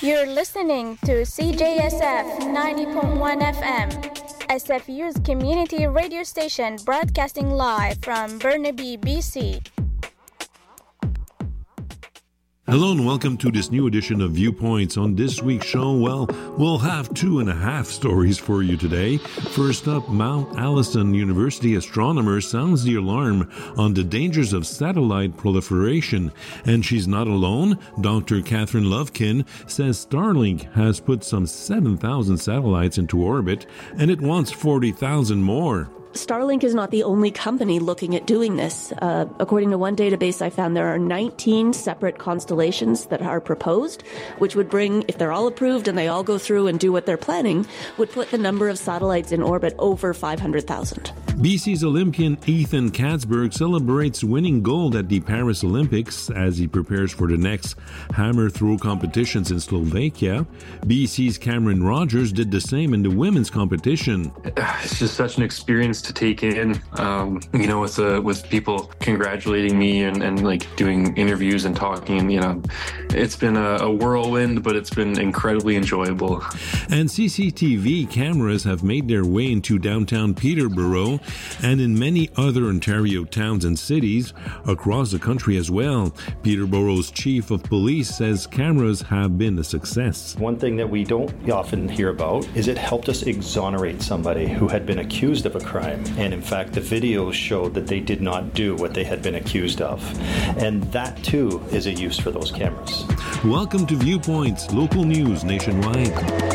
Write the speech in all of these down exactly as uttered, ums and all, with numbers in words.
You're listening to C J S F ninety point one F M, S F U's community radio station broadcasting live from Burnaby, B C. Hello and welcome to this new edition of Viewpoints. On this week's show, well, we'll have two and a half stories for you today. First up, Mount Allison University astronomer sounds the alarm on the dangers of satellite proliferation. And she's not alone. Doctor Catherine Lovekin says Starlink has put some seven thousand satellites into orbit, and it wants forty thousand more. Starlink is not the only company looking at doing this. Uh, according to one database I found, there are nineteen separate constellations that are proposed, which would bring, if they're all approved and they all go through and do what they're planning, would put the number of satellites in orbit over five hundred thousand. B C's Olympian Ethan Katzberg celebrates winning gold at the Paris Olympics as he prepares for the next hammer throw competitions in Slovakia. B C's Cameron Rogers did the same in the women's competition. It's just such an experience to take in, um, you know, with uh, with people congratulating me and, and like doing interviews and talking. You know, it's been a, a whirlwind, but it's been incredibly enjoyable. And C C T V cameras have made their way into downtown Peterborough and in many other Ontario towns and cities across the country as well. Peterborough's chief of police says cameras have been a success. One thing that we don't often hear about is it helped us exonerate somebody who had been accused of a crime. And in fact, the videos showed that they did not do what they had been accused of. And that too is a use for those cameras. Welcome to Viewpoints, local news nationwide.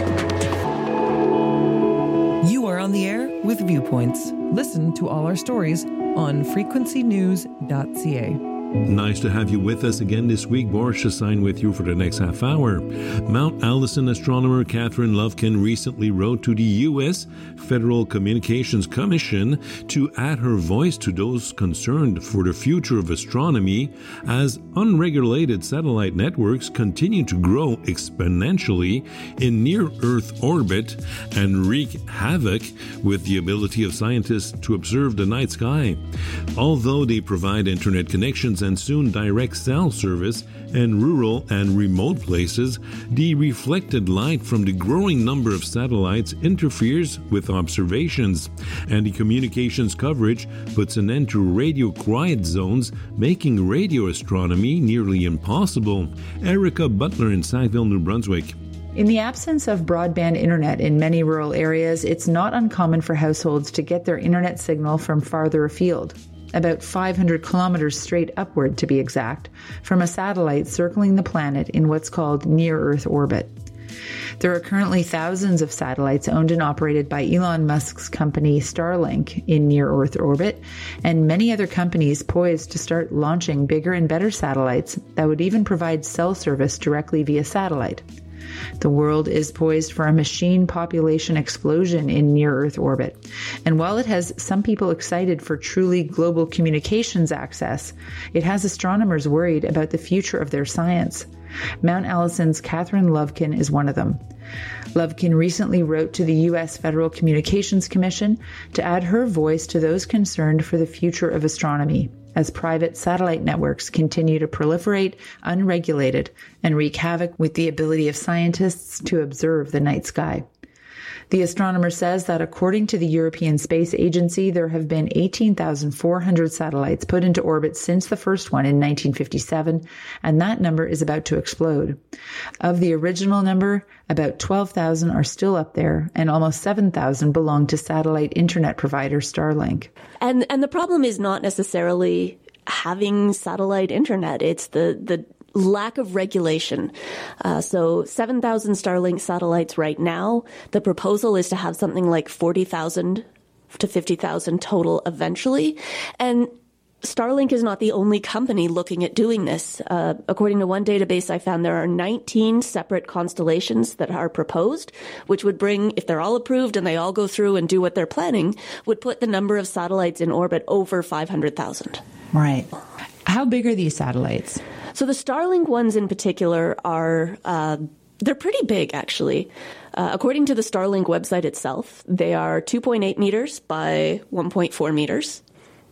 You are on the air with Viewpoints. Listen to all our stories on frequency news dot c a. Nice to have you with us again this week. Boris Chassagne with you for the next half hour. Mount Allison astronomer Catherine Lovekin recently wrote to the U S Federal Communications Commission to add her voice to those concerned for the future of astronomy as unregulated satellite networks continue to grow exponentially in near-Earth orbit and wreak havoc with the ability of scientists to observe the night sky. Although they provide internet connections and soon direct cell service in rural and remote places, the reflected light from the growing number of satellites interferes with observations, and the communications coverage puts an end to radio quiet zones, making radio astronomy nearly impossible. Erica Butler in Sackville, New Brunswick. In the absence of broadband internet in many rural areas, it's not uncommon for households to get their internet signal from farther afield. About five hundred kilometers straight upward, to be exact, from a satellite circling the planet in what's called near-Earth orbit. There are currently thousands of satellites owned and operated by Elon Musk's company Starlink in near-Earth orbit, and many other companies poised to start launching bigger and better satellites that would even provide cell service directly via satellite. The world is poised for a machine population explosion in near-Earth orbit. And while it has some people excited for truly global communications access, it has astronomers worried about the future of their science. Mount Allison's Catherine Lovekin is one of them. Lovekin recently wrote to the U S Federal Communications Commission to add her voice to those concerned for the future of astronomy, as private satellite networks continue to proliferate unregulated and wreak havoc with the ability of scientists to observe the night sky. The astronomer says that according to the European Space Agency, there have been eighteen thousand four hundred satellites put into orbit since the first one in nineteen fifty-seven, and that number is about to explode. Of the original number, about twelve thousand are still up there, and almost seven thousand belong to satellite internet provider Starlink. And and the problem is not necessarily having satellite internet. It's the the lack of regulation. Uh, so seven thousand Starlink satellites right now. The proposal is to have something like forty thousand to fifty thousand total eventually. And Starlink is not the only company looking at doing this. Uh, according to one database I found, there are nineteen separate constellations that are proposed, which would bring, if they're all approved and they all go through and do what they're planning, would put the number of satellites in orbit over five hundred thousand. Right. How big are these satellites? So the Starlink ones in particular are, uh, they're pretty big, actually. Uh, according to the Starlink website itself, they are two point eight meters by one point four meters.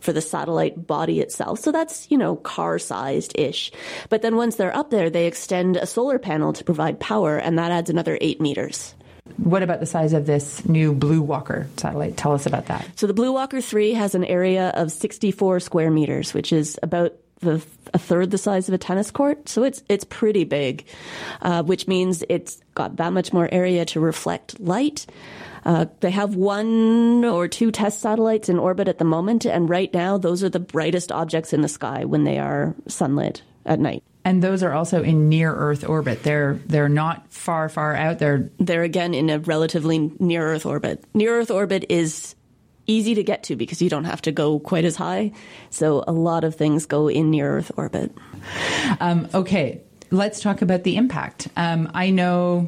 for the satellite body itself. So that's, you know, car-sized-ish. But then once they're up there, they extend a solar panel to provide power, and that adds another eight meters. What about the size of this new Blue Walker satellite? Tell us about that. So the Blue Walker three has an area of sixty-four square meters, which is about the, a third the size of a tennis court. So it's it's pretty big, uh, which means it's got that much more area to reflect light. Uh, they have one or two test satellites in orbit at the moment, and right now those are the brightest objects in the sky when they are sunlit at night. And those are also in near-Earth orbit. They're they're not far, far out. They're they're again in a relatively near-Earth orbit. Near-Earth orbit is easy to get to because you don't have to go quite as high. So a lot of things go in near-Earth orbit. Um, okay, let's talk about the impact. Um, I know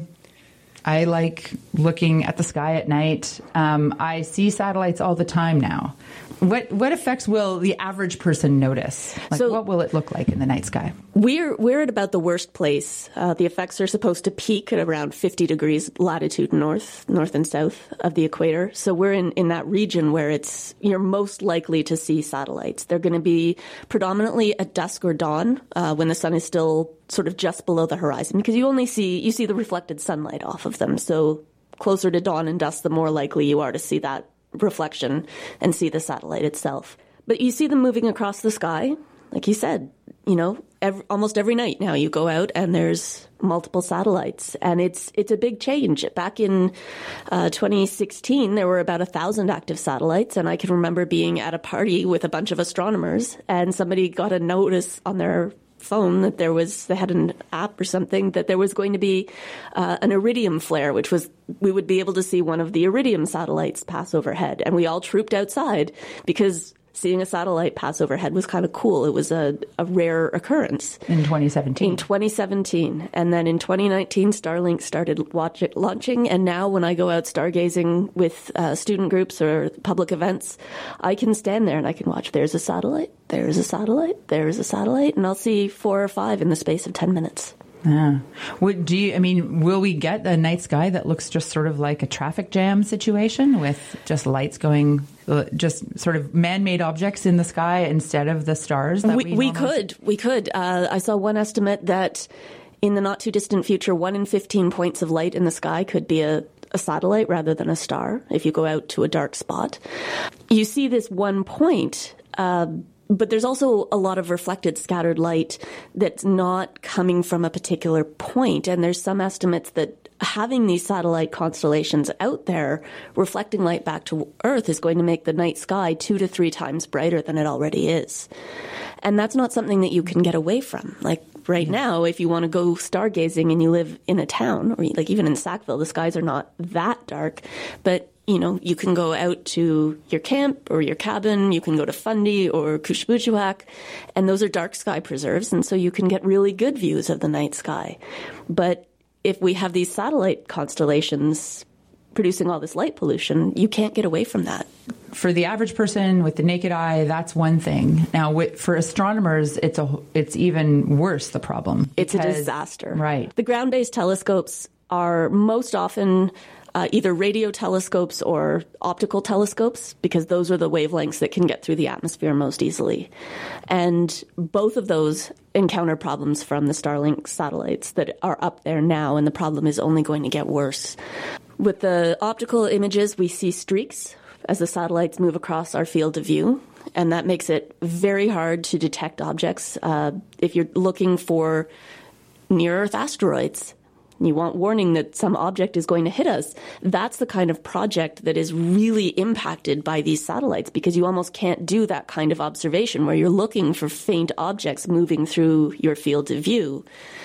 I like looking at the sky at night. Um, I see satellites all the time now. What what effects will the average person notice? Like, so, what will it look like in the night sky? We're we're at about the worst place. Uh, the effects are supposed to peak at around fifty degrees latitude north, north and south of the equator. So we're in, in that region where it's you're most likely to see satellites. They're going to be predominantly at dusk or dawn uh, when the sun is still sort of just below the horizon, because you only see you see the reflected sunlight off of them. So closer to dawn and dusk, the more likely you are to see that reflection and see the satellite itself. But you see them moving across the sky, like you said, you know, every, almost every night now you go out and there's multiple satellites, and it's it's a big change. Back in uh, twenty sixteen, there were about a thousand active satellites, and I can remember being at a party with a bunch of astronomers, and somebody got a notice on their phone that there was, they had an app or something, that there was going to be uh, an iridium flare, which was, we would be able to see one of the iridium satellites pass overhead. And we all trooped outside because seeing a satellite pass overhead was kind of cool. It was a, a rare occurrence. In twenty seventeen. In twenty seventeen. And then in twenty nineteen, Starlink started watch it, launching. And now when I go out stargazing with uh, student groups or public events, I can stand there and I can watch. There's a satellite, there's a satellite, there's a satellite, and I'll see four or five in the space of ten minutes. Yeah. Would do you, I mean, will we get a night sky that looks just sort of like a traffic jam situation with just lights going, just sort of man-made objects in the sky instead of the stars that we We, we could. We could. Uh, I saw one estimate that in the not-too-distant future, one in fifteen points of light in the sky could be a, a satellite rather than a star if you go out to a dark spot. You see this one point, uh, but there's also a lot of reflected scattered light that's not coming from a particular point. And there's some estimates that having these satellite constellations out there reflecting light back to Earth is going to make the night sky two to three times brighter than it already is. And that's not something that you can get away from. Like right yeah. now, if you want to go stargazing and you live in a town, or like even in Sackville, the skies are not that dark, but you know, you can go out to your camp or your cabin, you can go to Fundy or Kushbuchuak, and those are dark sky preserves, and so you can get really good views of the night sky. But if we have these satellite constellations producing all this light pollution, you can't get away from that. For the average person with the naked eye, that's one thing. Now, with, for astronomers, it's a it's even worse, the problem. It's because, a disaster. Right. The ground-based telescopes are most often Uh, either radio telescopes or optical telescopes, because those are the wavelengths that can get through the atmosphere most easily. And both of those encounter problems from the Starlink satellites that are up there now, and the problem is only going to get worse. With the optical images, we see streaks as the satellites move across our field of view, and that makes it very hard to detect objects. Uh, if you're looking for near-Earth asteroids, you want warning that some object is going to hit us, that's the kind of project that is really impacted by these satellites, because you almost can't do that kind of observation where you're looking for faint objects moving through your field of view.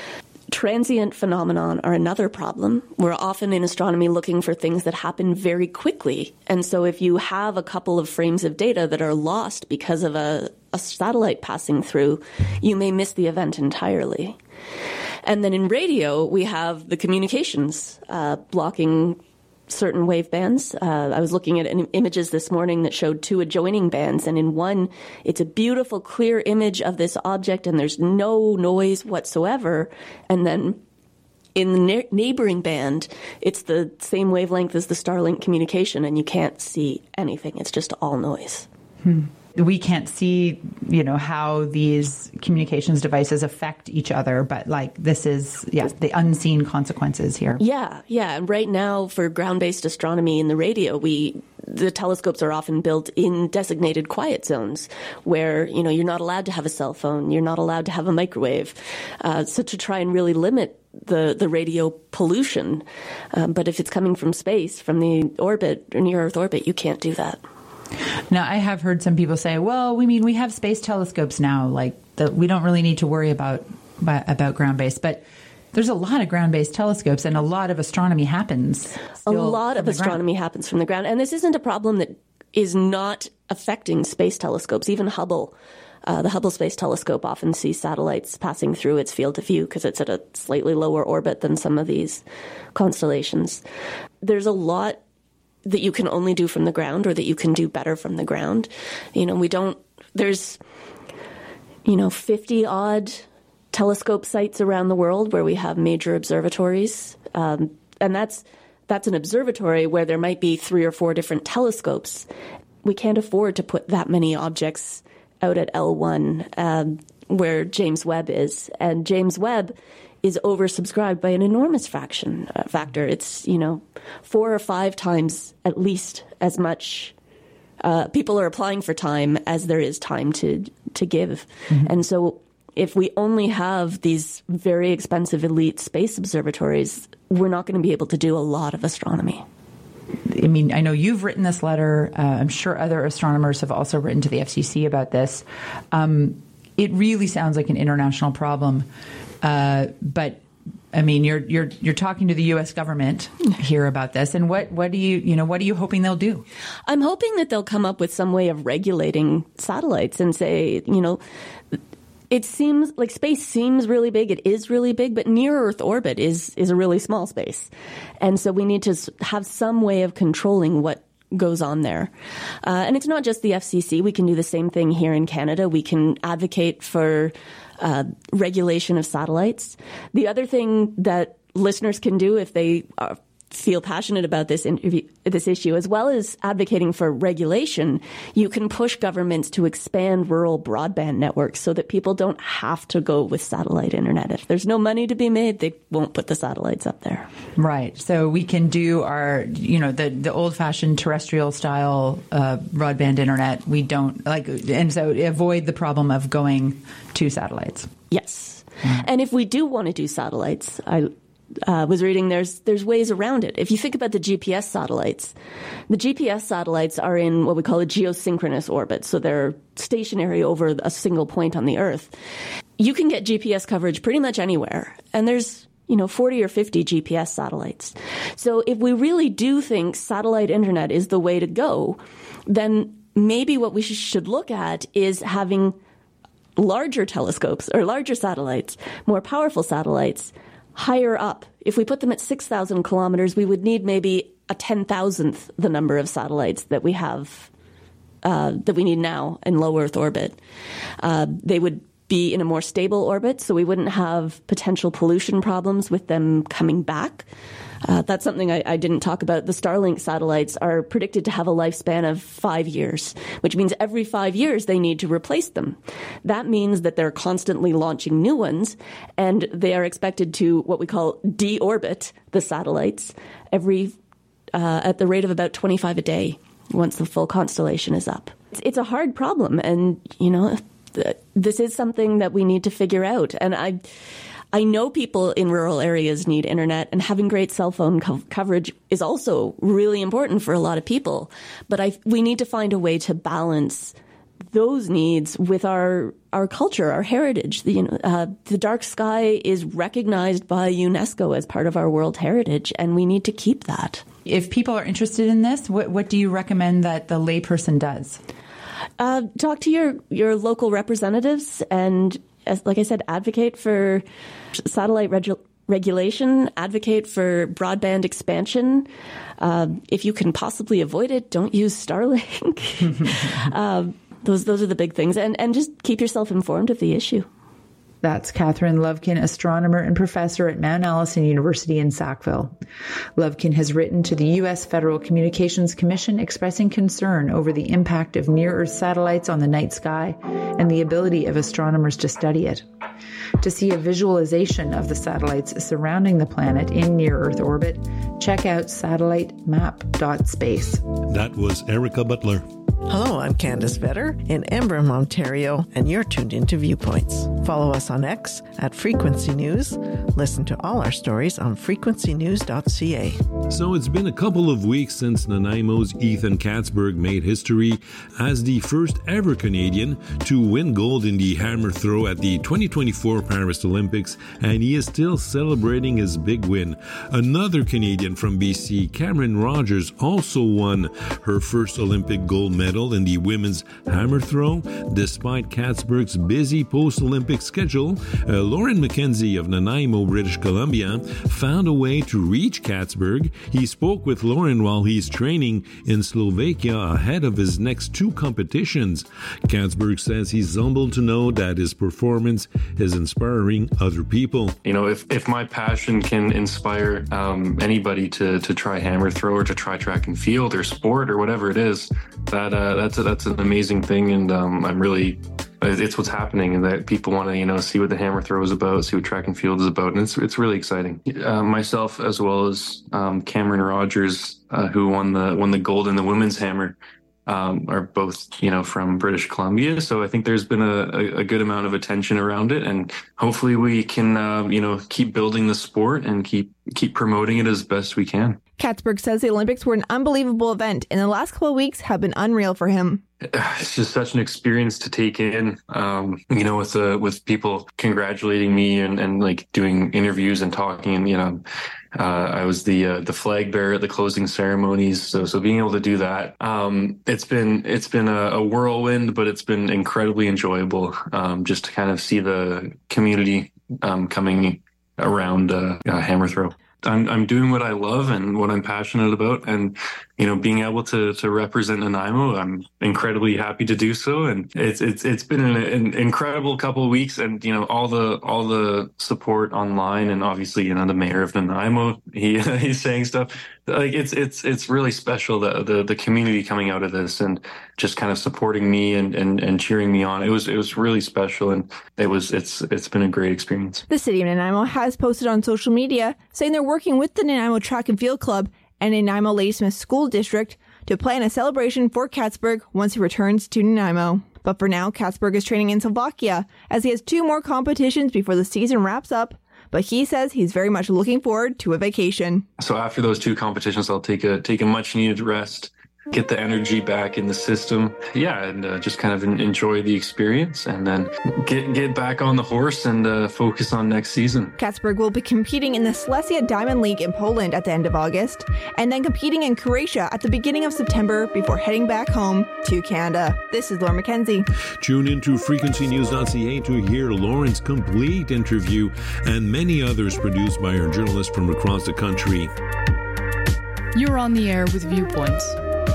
Transient phenomenon are another problem. We're often in astronomy looking for things that happen very quickly. And so if you have a couple of frames of data that are lost because of a, a satellite passing through, you may miss the event entirely. And then in radio, we have the communications uh, blocking certain wave bands. Uh, I was looking at images this morning that showed two adjoining bands, and in one, it's a beautiful, clear image of this object, and there's no noise whatsoever. And then in the ne- neighboring band, it's the same wavelength as the Starlink communication, and you can't see anything. It's just all noise. Hmm. we can't see, you know, how these communications devices affect each other, but like this is, yeah, the unseen consequences here. Yeah, yeah. And right now for ground-based astronomy in the radio, we the telescopes are often built in designated quiet zones where, you know, you're not allowed to have a cell phone, you're not allowed to have a microwave. Uh, so to try and really limit the, the radio pollution. Um, but if it's coming from space, from the orbit, or near Earth orbit, you can't do that. Now, I have heard some people say, well, we mean we have space telescopes now, like the, we don't really need to worry about about ground-based. But there's a lot of ground-based telescopes, and a lot of astronomy happens. A lot of astronomy happens from the ground. And this isn't a problem that is not affecting space telescopes. Even Hubble, uh, the Hubble Space Telescope often sees satellites passing through its field of view because it's at a slightly lower orbit than some of these constellations. There's a lot that you can only do from the ground, or that you can do better from the ground. You know, we don't, there's, you know, fifty odd telescope sites around the world where we have major observatories. Um, and that's, that's an observatory where there might be three or four different telescopes. We can't afford to put that many objects out at L one, um, where James Webb is. And James Webb is oversubscribed by an enormous fraction uh, factor. It's, you know, four or five times at least as much uh, people are applying for time as there is time to to give. Mm-hmm. And so if we only have these very expensive elite space observatories, we're not going to be able to do a lot of astronomy. I mean, I know you've written this letter. Uh, I'm sure other astronomers have also written to the F C C about this. Um, it really sounds like an international problem. Uh, but I mean, you're you're you're talking to the U S government here about this, and what what do you you know what are you hoping they'll do? I'm hoping that they'll come up with some way of regulating satellites and say, you know, it seems like space seems really big. It is really big, but near Earth orbit is is a really small space, and so we need to have some way of controlling what goes on there. Uh, and it's not just the F C C. We can do the same thing here in Canada. We can advocate for Uh, regulation of satellites. The other thing that listeners can do if they are, feel passionate about this interview, this issue, as well as advocating for regulation, you can push governments to expand rural broadband networks so that people don't have to go with satellite internet. If there's no money to be made, they won't put the satellites up there. Right. So we can do our, you know, the, the old-fashioned terrestrial style uh, broadband internet. We don't like, and so avoid the problem of going to satellites. Yes. Mm. And if we do want to do satellites, I Uh, was reading there's there's ways around it. If you think about the G P S satellites, the G P S satellites are in what we call a geosynchronous orbit, so they're stationary over a single point on the Earth. You can get G P S coverage pretty much anywhere, and there's, you know, forty or fifty G P S satellites. So if we really do think satellite internet is the way to go, then maybe what we sh- should look at is having larger telescopes or larger satellites, more powerful satellites, higher up. If we put them at six thousand kilometers, we would need maybe a ten thousandth the number of satellites that we have, uh, that we need now in low Earth orbit. Uh, they would be in a more stable orbit, so we wouldn't have potential pollution problems with them coming back. Uh, that's something I, I didn't talk about. The Starlink satellites are predicted to have a lifespan of five years, which means every five years they need to replace them. That means that they're constantly launching new ones, and they are expected to what we call deorbit the satellites every uh, at the rate of about twenty-five a day once the full constellation is up. It's, it's a hard problem, and you know, th- this is something that we need to figure out. And I. I know people in rural areas need internet, and having great cell phone co- coverage is also really important for a lot of people. But I, we need to find a way to balance those needs with our our culture, our heritage. The, you know, uh, the dark sky is recognized by UNESCO as part of our World Heritage, and we need to keep that. If people are interested in this, what, what do you recommend that the layperson does? Uh, talk to your, your local representatives and, as, like I said, advocate for satellite regu- regulation, advocate for broadband expansion. Uh, if you can possibly avoid it, don't use Starlink. um, those those are the big things. And, and just keep yourself informed of the issue. That's Catherine Lovekin, astronomer and professor at Mount Allison University in Sackville. Lovekin has written to the U S Federal Communications Commission expressing concern over the impact of near-Earth satellites on the night sky and the ability of astronomers to study it. To see a visualization of the satellites surrounding the planet in near-Earth orbit, check out satellite map dot space. That was Erica Butler. Hello, I'm Candace Vetter in Embrun, Ontario, and you're tuned into Viewpoints. Follow us on X at Frequency News. Listen to all our stories on frequency news dot c a. So it's been a couple of weeks since Nanaimo's Ethan Katzberg made history as the first ever Canadian to win gold in the hammer throw at the twenty twenty-four Paris Olympics, and he is still celebrating his big win. Another Canadian from B C, Cameron Rogers, also won her first Olympic gold medal in the women's hammer throw. Despite Katzberg's busy post-Olympic schedule, uh, Lauren McKenzie of Nanaimo, British Columbia, found a way to reach Katzberg. He spoke with Lauren while he's training in Slovakia ahead of his next two competitions. Katzberg says he's humbled to know that his performance is inspiring other people. You know, if, if my passion can inspire um, anybody to, to try hammer throw or to try track and field or sport or whatever it is, that uh, that's a, that's an amazing thing, and um, I'm really it's what's happening, and that people want to you know see what the hammer throw is about, see what track and field is about, and it's it's really exciting. Uh, myself as well as um, Cameron Rogers, uh, who won the won the gold in the women's hammer, um, are both you know from British Columbia. So I think there's been a, a, a good amount of attention around it, and hopefully we can uh, you know keep building the sport and keep keep promoting it as best we can. Katzberg says the Olympics were an unbelievable event, and the last couple of weeks have been unreal for him. It's just such an experience to take in, um, you know, with uh, with people congratulating me and, and like doing interviews and talking. And, you know, uh, I was the uh, the flag bearer at the closing ceremonies, so so being able to do that, um, it's been it's been a, a whirlwind, but it's been incredibly enjoyable. Um, just to kind of see the community um, coming around uh, uh, hammer throw. I'm I'm doing what I love and what I'm passionate about, and you know, being able to to represent Nanaimo, I'm incredibly happy to do so. And it's it's it's been an, an incredible couple of weeks, and you know, all the all the support online, and obviously, you know, the mayor of Nanaimo, he he's saying stuff like it's it's it's really special, the the the community coming out of this and just kind of supporting me and and and cheering me on. It was it was really special, and it was it's it's been a great experience. The city of Nanaimo has posted on social media saying they're working with the Nanaimo Track and Field Club and Nanaimo Ladysmith School District to plan a celebration for Katzberg once he returns to Nanaimo. But for now, Katzberg is training in Slovakia as he has two more competitions before the season wraps up. But he says he's very much looking forward to a vacation. So after those two competitions, I'll take a take a much needed rest, get the energy back in the system. Yeah, and uh, just kind of enjoy the experience, and then get get back on the horse and uh, focus on next season. Katzberg will be competing in the Silesia Diamond League in Poland at the end of August, and then competing in Croatia at the beginning of September before heading back home to Canada. This is Laura McKenzie. Tune into frequency news dot c a to hear Lauren's complete interview and many others produced by our journalists from across the country. You're on the air with Viewpoints.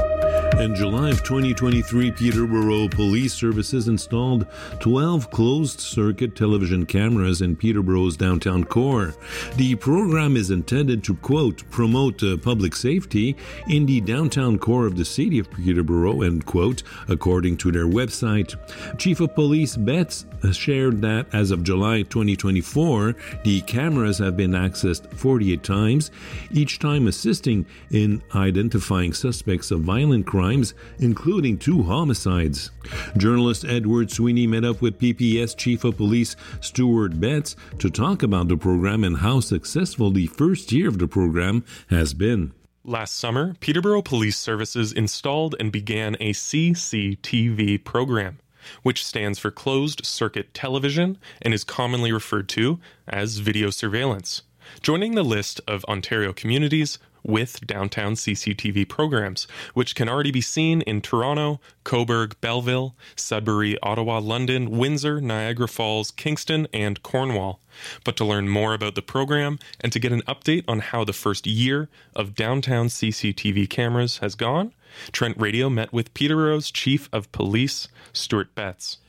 In July of twenty twenty-three, Peterborough Police Services installed twelve closed-circuit television cameras in Peterborough's downtown core. The program is intended to, quote, promote uh, public safety in the downtown core of the city of Peterborough, end quote, according to their website. Chief of Police Betts shared that as of July twenty twenty-four, the cameras have been accessed forty-eight times, each time assisting in identifying suspects of violent crime, including two homicides. Journalist Edward Sweeney met up with P P S Chief of Police Stuart Betts to talk about the program and how successful the first year of the program has been. Last summer, Peterborough Police Services installed and began a C C T V program, which stands for Closed Circuit Television and is commonly referred to as video surveillance, joining the list of Ontario communities with downtown C C T V programs, which can already be seen in Toronto, Cobourg, Belleville, Sudbury, Ottawa, London, Windsor, Niagara Falls, Kingston, and Cornwall. But to learn more about the program and to get an update on how the first year of downtown C C T V cameras has gone, Trent Radio met with Peterborough's Chief of Police, Stuart Betts.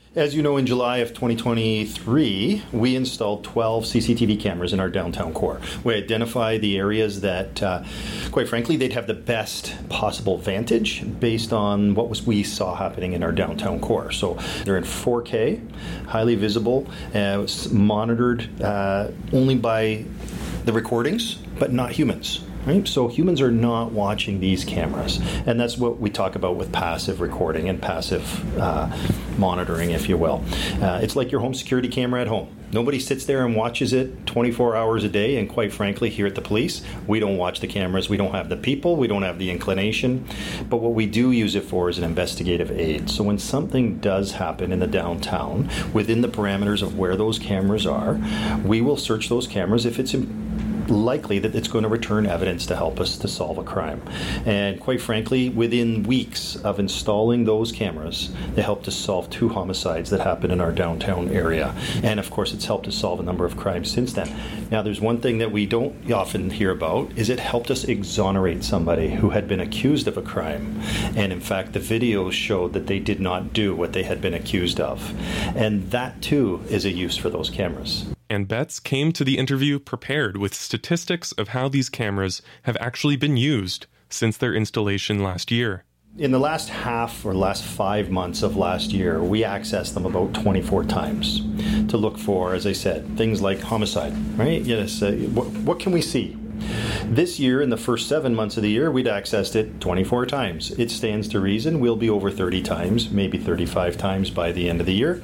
As you know, in July of twenty twenty-three, we installed twelve C C T V cameras in our downtown core. We identify the areas that, uh, quite frankly, they'd have the best possible vantage based on what was we saw happening in our downtown core. So they're in four K, highly visible, uh, monitored uh, only by the recordings, but not humans. Right? So humans are not watching these cameras, and that's what we talk about with passive recording and passive uh, monitoring, if you will. Uh, it's like your home security camera at home. Nobody sits there and watches it twenty-four hours a day, and quite frankly, here at the police, we don't watch the cameras. We don't have the people. We don't have the inclination. But what we do use it for is an investigative aid. So when something does happen in the downtown, within the parameters of where those cameras are, we will search those cameras if it's in likely that it's going to return evidence to help us to solve a crime. And quite frankly, within weeks of installing those cameras, they helped us solve two homicides that happened in our downtown area. And of course, it's helped us solve a number of crimes since then. Now, there's one thing that we don't often hear about, is it helped us exonerate somebody who had been accused of a crime. And in fact, the videos showed that they did not do what they had been accused of. And that too is a use for those cameras. And Betts came to the interview prepared with statistics of how these cameras have actually been used since their installation last year. In the last half or last five months of last year, we accessed them about twenty-four times to look for, as I said, things like homicide, right? Yes, uh, what, what can we see? This year, in the first seven months of the year, we'd accessed it twenty-four times. It stands to reason we'll be over thirty times, maybe thirty-five times by the end of the year.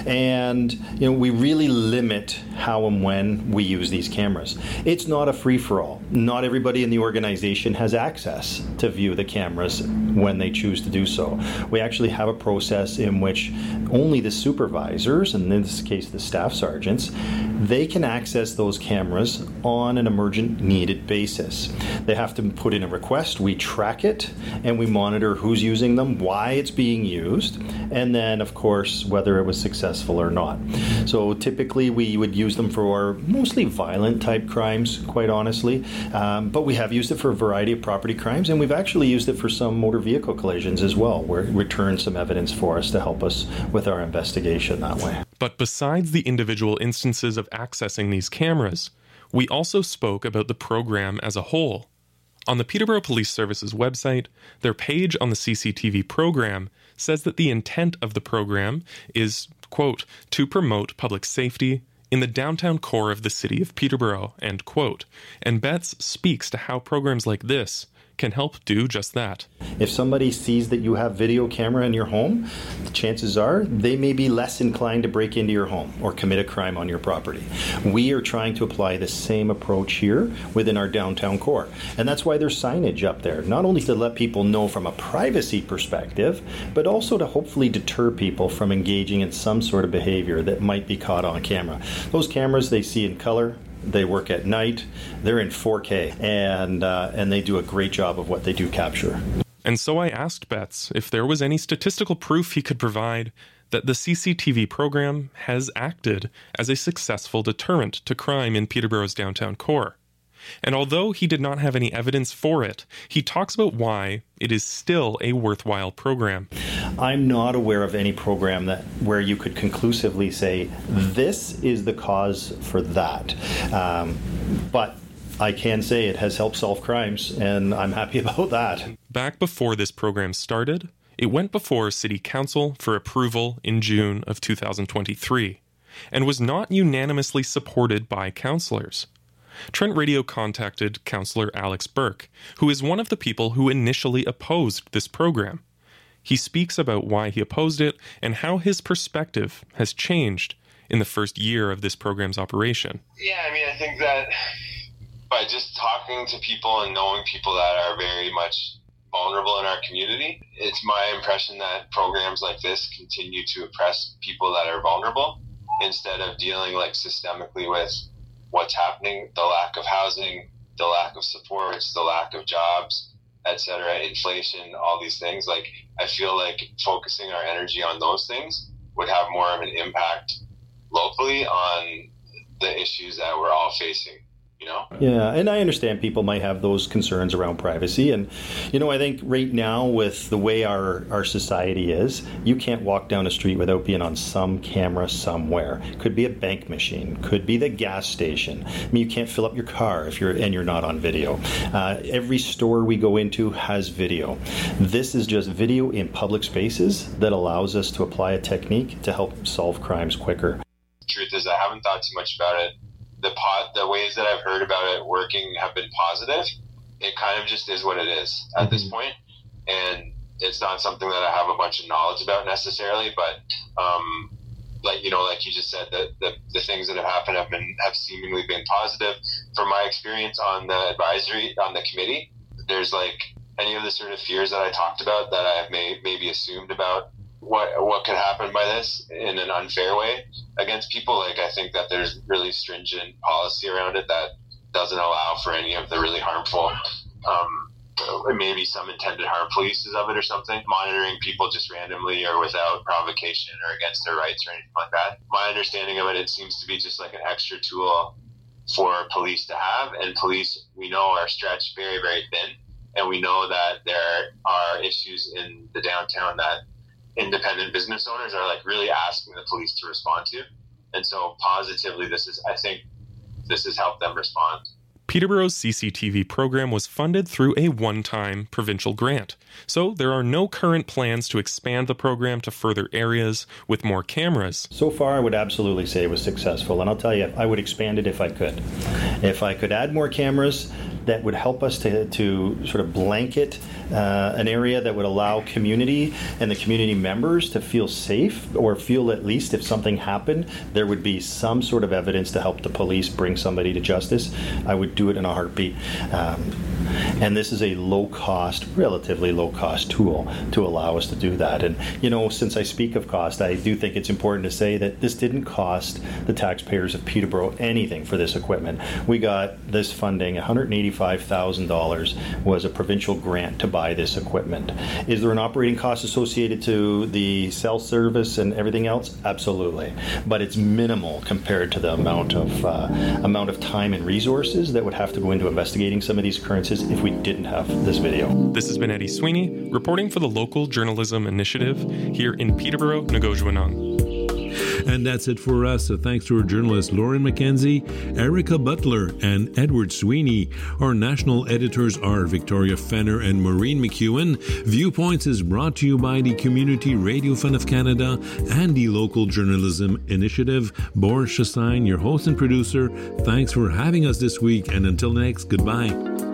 And, you know, we really limit how and when we use these cameras. It's not a free-for-all. Not everybody in the organization has access to view the cameras when they choose to do so. We actually have a process in which only the supervisors, and in this case the staff sergeants, they can access those cameras on an emergent needed basis. They have to put in a request, we track it, and we monitor who's using them, why it's being used, and then, of course, whether it was successful or not. So typically we would use them for mostly violent type crimes, quite honestly, um, but we have used it for a variety of property crimes, and we've actually used it for some motor vehicle collisions as well, where it returned some evidence for us to help us with our investigation that way. But besides the individual instances of accessing these cameras, we also spoke about the program as a whole. On the Peterborough Police Services website, their page on the C C T V program says that the intent of the program is, quote, to promote public safety in the downtown core of the city of Peterborough, end quote. And Betts speaks to how programs like this can help do just that. If somebody sees that you have video camera in your home, the chances are they may be less inclined to break into your home or commit a crime on your property. We are trying to apply the same approach here within our downtown core. And that's why there's signage up there, not only to let people know from a privacy perspective, but also to hopefully deter people from engaging in some sort of behavior that might be caught on camera. Those cameras they see in color, they work at night, they're in four K, and uh, and they do a great job of what they do capture. And so I asked Betts if there was any statistical proof he could provide that the C C T V program has acted as a successful deterrent to crime in Peterborough's downtown core. And although he did not have any evidence for it, he talks about why it is still a worthwhile program. I'm not aware of any program that where you could conclusively say this is the cause for that. Um, but I can say it has helped solve crimes, and I'm happy about that. Back before this program started, it went before City Council for approval in June of two thousand twenty-three, and was not unanimously supported by councillors. Trent Radio contacted Councillor Alex Burke, who is one of the people who initially opposed this program. He speaks about why he opposed it and how his perspective has changed in the first year of this program's operation. Yeah, I mean, I think that by just talking to people and knowing people that are very much vulnerable in our community, it's my impression that programs like this continue to oppress people that are vulnerable instead of dealing like systemically with what's happening, the lack of housing, the lack of supports, the lack of jobs, et cetera, inflation, all these things. Like, I feel like focusing our energy on those things would have more of an impact locally on the issues that we're all facing. you know? Yeah, and I understand people might have those concerns around privacy. And, you know, I think right now with the way our, our society is, you can't walk down a street without being on some camera somewhere. Could be a bank machine, could be the gas station. I mean, you can't fill up your car if you're and you're not on video. Uh, every store we go into has video. This is just video in public spaces that allows us to apply a technique to help solve crimes quicker. The truth is I haven't thought too much about it. The pod, the ways that I've heard about it working have been positive. It kind of just is what it is at mm-hmm. this point, and it's not something that I have a bunch of knowledge about necessarily. But um, like you know, like you just said, that the, the things that have happened have been have seemingly been positive. From my experience on the advisory on the committee, there's like any of the sort of fears that I talked about that I've may, maybe assumed about what what could happen by this in an unfair way against people. Like, I think that there's really stringent policy around it that doesn't allow for any of the really harmful, um, maybe some intended harmful uses of it or something. Monitoring people just randomly or without provocation or against their rights or anything like that. My understanding of it, it seems to be just like an extra tool for police to have, and police, we know, are stretched very, very thin, and we know that there are issues in the downtown that independent business owners are like really asking the police to respond to. And so positively, this is, I think this has helped them respond. Peterborough's C C T V program was funded through a one-time provincial grant. So there are no current plans to expand the program to further areas with more cameras. So far, I would absolutely say it was successful. And I'll tell you, I would expand it if I could. If I could add more cameras, that would help us to, to sort of blanket uh, an area that would allow community and the community members to feel safe, or feel at least if something happened, there would be some sort of evidence to help the police bring somebody to justice. I would do it in a heartbeat. Um, and this is a low-cost, relatively low-cost tool to allow us to do that. And, you know, since I speak of cost, I do think it's important to say that this didn't cost the taxpayers of Peterborough anything for this equipment. We got this funding, one hundred eighty-five thousand dollars was a provincial grant to buy this equipment. Is there an operating cost associated to the cell service and everything else? Absolutely. But it's minimal compared to the amount of uh, amount of time and resources that would have to go into investigating some of these occurrences if we didn't have this video. This has been Eddie Sweeney, reporting for the Local Journalism Initiative here in Peterborough, Nagojwanong. And that's it for us. So thanks to our journalists Lauren McKenzie, Erica Butler, and Edward Sweeney. Our national editors are Victoria Fenner and Maureen McEwen. Viewpoints is brought to you by the Community Radio Fund of Canada and the Local Journalism Initiative. Boris Chassagne, your host and producer. Thanks for having us this week, and until next, goodbye.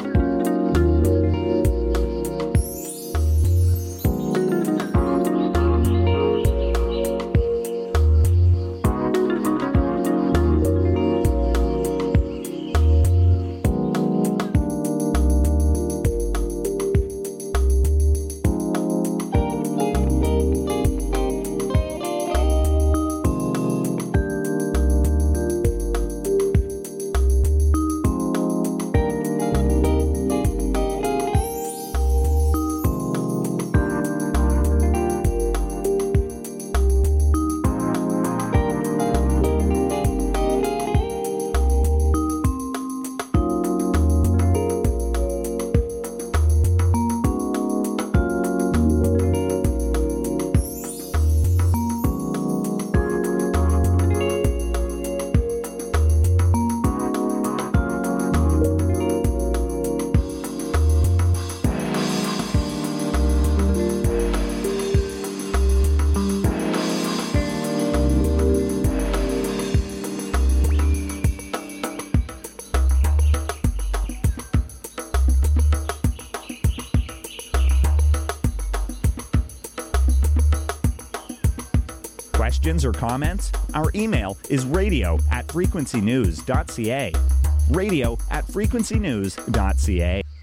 Or comments, our email is radio at frequency news dot c a. Radio at frequency news dot c a.